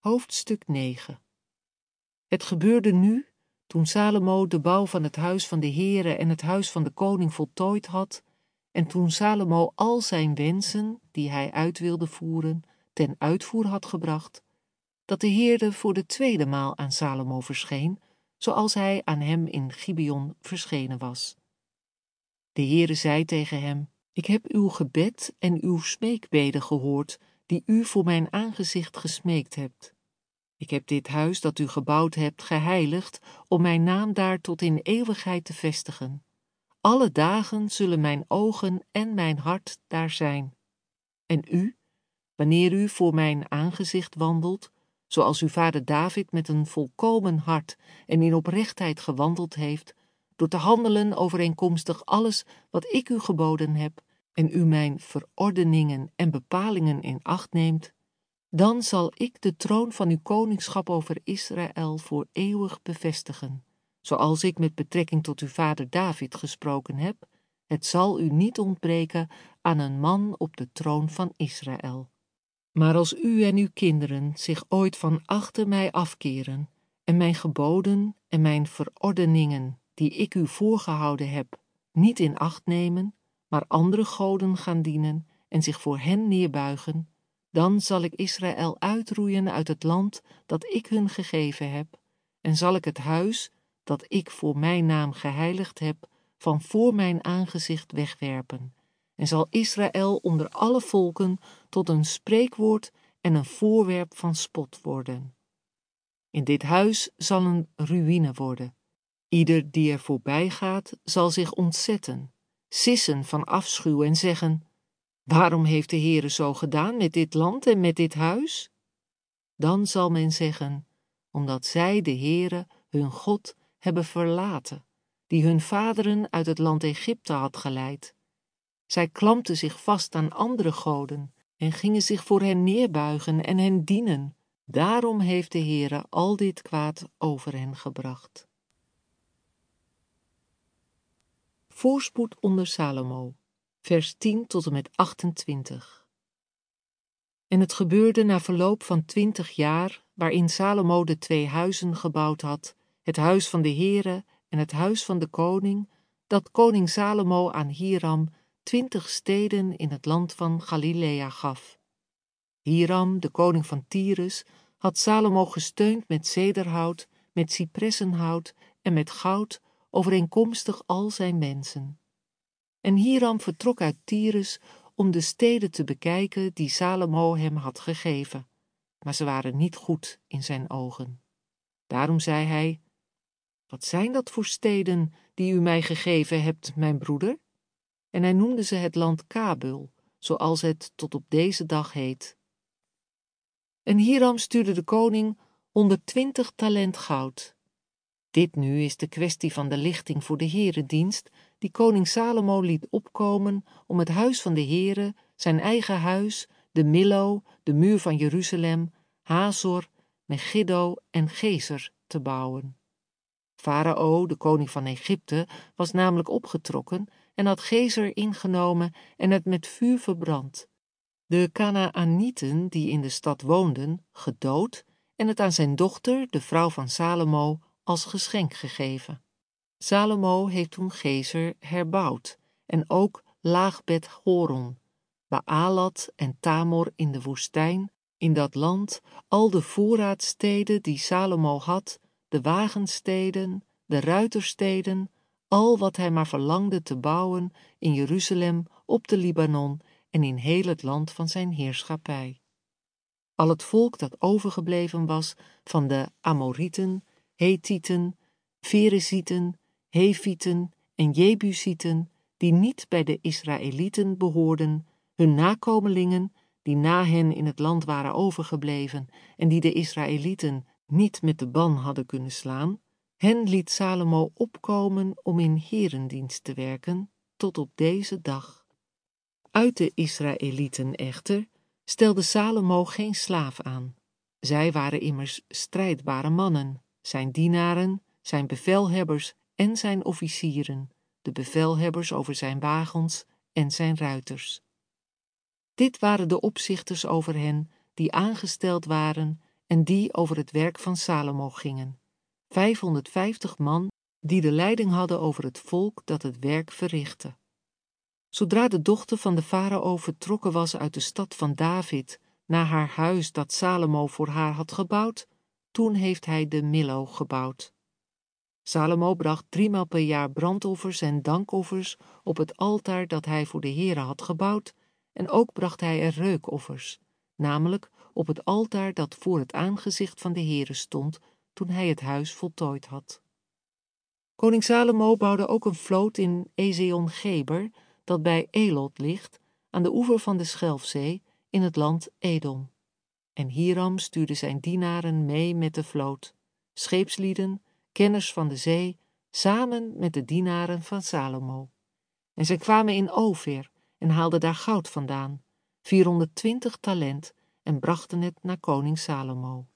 Hoofdstuk 9. Het gebeurde nu, toen Salomo de bouw van het huis van de Heere en het huis van de koning voltooid had, en toen Salomo al zijn wensen, die hij uit wilde voeren, ten uitvoer had gebracht, dat de Heere voor de tweede maal aan Salomo verscheen, zoals hij aan hem in Gibeon verschenen was. De Heere zei tegen hem: Ik heb uw gebed en uw smeekbeden gehoord, die u voor mijn aangezicht gesmeekt hebt. Ik heb dit huis dat u gebouwd hebt geheiligd, om mijn naam daar tot in eeuwigheid te vestigen. Alle dagen zullen mijn ogen en mijn hart daar zijn. En u, wanneer u voor mijn aangezicht wandelt, zoals uw vader David met een volkomen hart en in oprechtheid gewandeld heeft, door te handelen overeenkomstig alles wat ik u geboden heb, en u mijn verordeningen en bepalingen in acht neemt, dan zal ik de troon van uw koningschap over Israël voor eeuwig bevestigen. Zoals ik met betrekking tot uw vader David gesproken heb, het zal u niet ontbreken aan een man op de troon van Israël. Maar als u en uw kinderen zich ooit van achter mij afkeren en mijn geboden en mijn verordeningen, die ik u voorgehouden heb, niet in acht nemen, maar andere goden gaan dienen en zich voor hen neerbuigen, dan zal ik Israël uitroeien uit het land dat ik hun gegeven heb, en zal ik het huis, dat ik voor mijn naam geheiligd heb, van voor mijn aangezicht wegwerpen, en zal Israël onder alle volken tot een spreekwoord en een voorwerp van spot worden. In dit huis zal een ruïne worden. Ieder die er voorbij gaat, zal zich ontzetten, sissen van afschuw en zeggen: Waarom heeft de Heere zo gedaan met dit land en met dit huis? Dan zal men zeggen: Omdat zij de Heere, hun God, hebben verlaten, die hun vaderen uit het land Egypte had geleid. Zij klampten zich vast aan andere goden en gingen zich voor hen neerbuigen en hen dienen. Daarom heeft de Heere al dit kwaad over hen gebracht. Voorspoed onder Salomo, vers 10 tot en met 28. En het gebeurde na verloop van 20 jaar, waarin Salomo de 2 huizen gebouwd had, het huis van de Heere en het huis van de koning, dat koning Salomo aan Hiram 20 steden in het land van Galilea gaf. Hiram, de koning van Tyrus, had Salomo gesteund met cederhout, met cipressenhout en met goud, overeenkomstig al zijn wensen. En Hiram vertrok uit Tyrus om de steden te bekijken die Salomo hem had gegeven, maar ze waren niet goed in zijn ogen. Daarom zei hij: Wat zijn dat voor steden die u mij gegeven hebt, mijn broeder? En hij noemde ze het land Kabul, zoals het tot op deze dag heet. En Hiram stuurde de koning 120 talent goud. Dit nu is de kwestie van de lichting voor de heredienst, die koning Salomo liet opkomen om het huis van de Heere, zijn eigen huis, de Millo, de muur van Jeruzalem, Hazor, Megiddo en Gezer te bouwen. Farao, de koning van Egypte, was namelijk opgetrokken en had Gezer ingenomen en het met vuur verbrand. De Kanaanieten, die in de stad woonden, gedood en het aan zijn dochter, de vrouw van Salomo, als geschenk gegeven. Salomo heeft toen Gezer herbouwd en ook Laagbeth Horon, Baalat en Tamor in de woestijn, in dat land, al de voorraadsteden die Salomo had, de wagensteden, de ruitersteden, al wat hij maar verlangde te bouwen in Jeruzalem, op de Libanon en in heel het land van zijn heerschappij. Al het volk dat overgebleven was van de Amorieten, Hethieten, Ferezieten, Hevieten en Jebusieten, die niet bij de Israëlieten behoorden, hun nakomelingen, die na hen in het land waren overgebleven en die de Israëlieten niet met de ban hadden kunnen slaan, hen liet Salomo opkomen om in herendienst te werken tot op deze dag. Uit de Israëlieten echter stelde Salomo geen slaaf aan. Zij waren immers strijdbare mannen, zijn dienaren, zijn bevelhebbers en zijn officieren, de bevelhebbers over zijn wagens en zijn ruiters. Dit waren de opzichters over hen, die aangesteld waren en die over het werk van Salomo gingen, 550 man die de leiding hadden over het volk dat het werk verrichtte. Zodra de dochter van de farao vertrokken was uit de stad van David naar haar huis dat Salomo voor haar had gebouwd, toen heeft hij de Millo gebouwd. Salomo bracht 3 maal per jaar brandoffers en dankoffers op het altaar dat hij voor de Here had gebouwd, en ook bracht hij er reukoffers, namelijk op het altaar dat voor het aangezicht van de Here stond toen hij het huis voltooid had. Koning Salomo bouwde ook een vloot in Ezion-Geber, dat bij Elot ligt, aan de oever van de Schelfzee, in het land Edom. En Hiram stuurde zijn dienaren mee met de vloot, scheepslieden, kenners van de zee, samen met de dienaren van Salomo. En zij kwamen in Ofir en haalden daar goud vandaan, 420 talent, en brachten het naar koning Salomo.